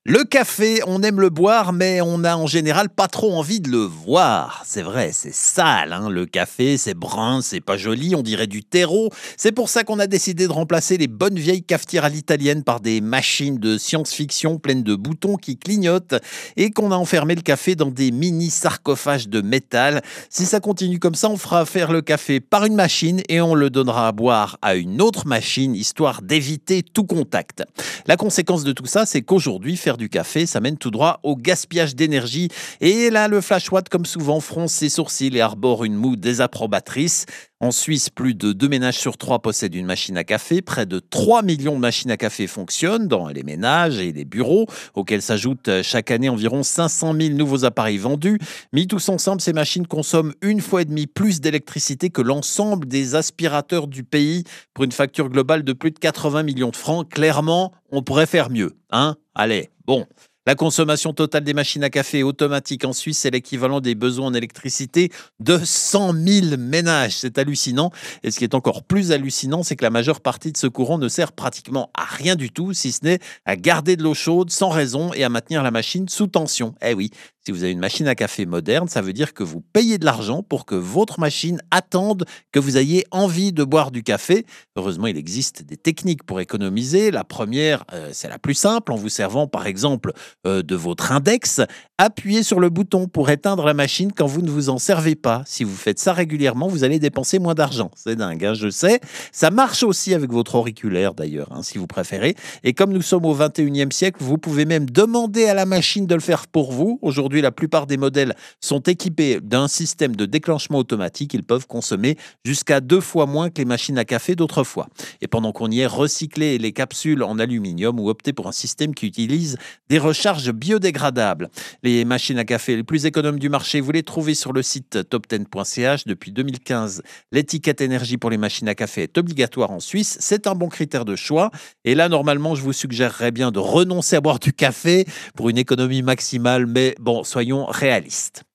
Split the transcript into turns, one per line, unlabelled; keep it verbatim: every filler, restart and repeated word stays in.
Le café, on aime le boire, mais on a en général pas trop envie de le voir. C'est vrai, c'est sale, hein, le café, c'est brun, c'est pas joli, on dirait du terreau. C'est pour ça qu'on a décidé de remplacer les bonnes vieilles cafetières à l'italienne par des machines de science-fiction pleines de boutons qui clignotent et qu'on a enfermé le café dans des mini sarcophages de métal. Si ça continue comme ça, on fera faire le café par une machine et on le donnera à boire à une autre machine, histoire d'éviter tout contact. La conséquence de tout ça, c'est qu'aujourd'hui, faire du café, ça mène tout droit au gaspillage d'énergie. Et là, le Flash Watt, comme souvent, fronce ses sourcils et arbore une moue désapprobatrice. En Suisse, plus de deux ménages sur trois possèdent une machine à café. Près de trois millions de machines à café fonctionnent dans les ménages et les bureaux, auxquels s'ajoutent chaque année environ cinq cent mille nouveaux appareils vendus. Mis tous ensemble, ces machines consomment une fois et demie plus d'électricité que l'ensemble des aspirateurs du pays pour une facture globale de plus de quatre-vingts millions de francs. Clairement, on pourrait faire mieux, hein? Allez, bon. La consommation totale des machines à café automatiques en Suisse, c'est l'équivalent des besoins en électricité de cent mille ménages. C'est hallucinant. Et ce qui est encore plus hallucinant, c'est que la majeure partie de ce courant ne sert pratiquement à rien du tout, si ce n'est à garder de l'eau chaude sans raison et à maintenir la machine sous tension. Eh oui, si vous avez une machine à café moderne, ça veut dire que vous payez de l'argent pour que votre machine attende que vous ayez envie de boire du café. Heureusement, il existe des techniques pour économiser. La première, euh, c'est la plus simple, en vous servant par exemple euh, de votre index. Appuyez sur le bouton pour éteindre la machine quand vous ne vous en servez pas. Si vous faites ça régulièrement, vous allez dépenser moins d'argent. C'est dingue, hein, je sais. Ça marche aussi avec votre auriculaire d'ailleurs, hein, si vous préférez. Et comme nous sommes au vingt et unième siècle, vous pouvez même demander à la machine de le faire pour vous. Aujourd'hui, la plupart des modèles sont équipés d'un système de déclenchement automatique. Ils peuvent consommer jusqu'à deux fois moins que les machines à café d'autrefois. Et pendant qu'on y est, recyclez les capsules en aluminium ou optez pour un système qui utilise des recharges biodégradables. Les machines à café les plus économes du marché, vous les trouvez sur le site top dix point c h. Depuis deux mille quinze, l'étiquette énergie pour les machines à café est obligatoire en Suisse. C'est un bon critère de choix. Et là, normalement, je vous suggérerais bien de renoncer à boire du café pour une économie maximale. Mais bon, soyons réalistes.